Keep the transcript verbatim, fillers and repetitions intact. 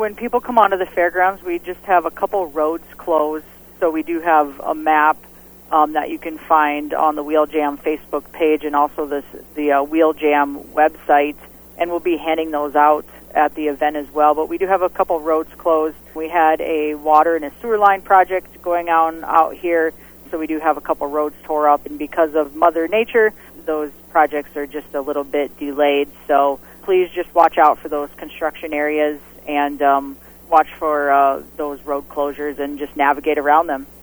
When people come onto the fairgrounds, we just have a couple roads closed, so we do have a map um, that you can find on the Wheel Jam Facebook page and also this, the uh, Wheel Jam website, and we'll be handing those out at the event as well. But we do have a couple roads closed. We had a water and a sewer line project going on out here, so we do have a couple roads tore up, and because of Mother Nature, those projects are just a little bit delayed. So please just watch out for those construction areas and um, watch for uh, those road closures and just navigate around them.